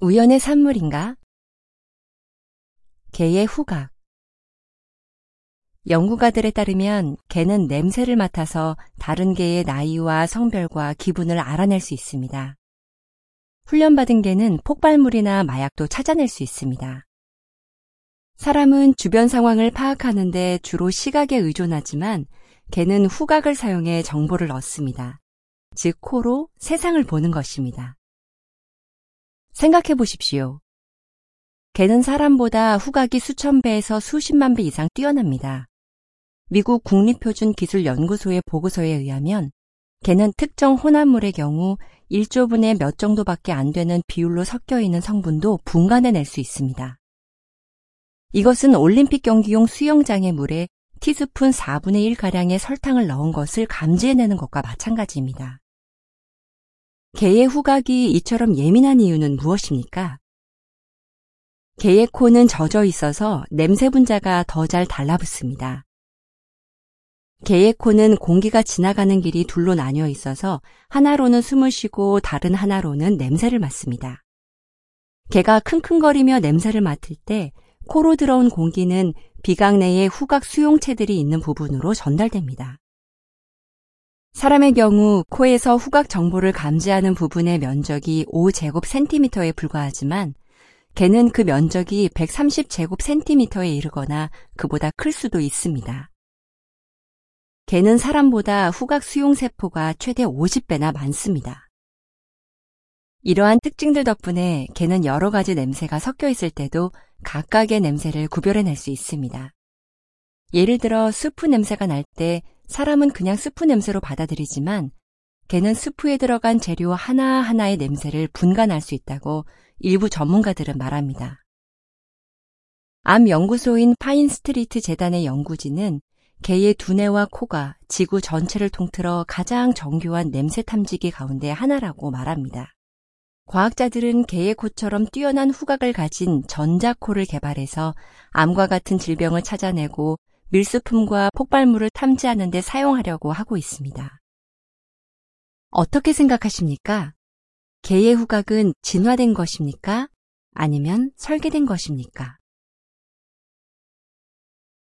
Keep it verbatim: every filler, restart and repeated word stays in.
우연의 산물인가? 개의 후각. 연구가들에 따르면 개는 냄새를 맡아서 다른 개의 나이와 성별과 기분을 알아낼 수 있습니다. 훈련받은 개는 폭발물이나 마약도 찾아낼 수 있습니다. 사람은 주변 상황을 파악하는데 주로 시각에 의존하지만 개는 후각을 사용해 정보를 얻습니다. 즉, 코로 세상을 보는 것입니다. 생각해 보십시오. 개는 사람보다 후각이 수천 배에서 수십만 배 이상 뛰어납니다. 미국 국립표준기술연구소의 보고서에 의하면 개는 특정 혼합물의 경우 일조분의 몇 정도밖에 안 되는 비율로 섞여 있는 성분도 분간해낼 수 있습니다. 이것은 올림픽 경기용 수영장의 물에 티스푼 사분의 일가량의 설탕을 넣은 것을 감지해내는 것과 마찬가지입니다. 개의 후각이 이처럼 예민한 이유는 무엇입니까? 개의 코는 젖어 있어서 냄새 분자가 더 잘 달라붙습니다. 개의 코는 공기가 지나가는 길이 둘로 나뉘어 있어서 하나로는 숨을 쉬고 다른 하나로는 냄새를 맡습니다. 개가 킁킁거리며 냄새를 맡을 때 코로 들어온 공기는 비강 내에 후각 수용체들이 있는 부분으로 전달됩니다. 사람의 경우 코에서 후각 정보를 감지하는 부분의 면적이 오 제곱 센티미터에 불과하지만 개는 그 면적이 백삼십 제곱 센티미터에 이르거나 그보다 클 수도 있습니다. 개는 사람보다 후각 수용 세포가 최대 오십 배나 많습니다. 이러한 특징들 덕분에 개는 여러 가지 냄새가 섞여 있을 때도 각각의 냄새를 구별해낼 수 있습니다. 예를 들어 스프 냄새가 날 때 사람은 그냥 스프 냄새로 받아들이지만 개는 스프에 들어간 재료 하나하나의 냄새를 분간할 수 있다고 일부 전문가들은 말합니다. 암 연구소인 파인스트리트 재단의 연구진은 개의 두뇌와 코가 지구 전체를 통틀어 가장 정교한 냄새 탐지기 가운데 하나라고 말합니다. 과학자들은 개의 코처럼 뛰어난 후각을 가진 전자코를 개발해서 암과 같은 질병을 찾아내고 밀수품과 폭발물을 탐지하는 데 사용하려고 하고 있습니다. 어떻게 생각하십니까? 개의 후각은 진화된 것입니까? 아니면 설계된 것입니까?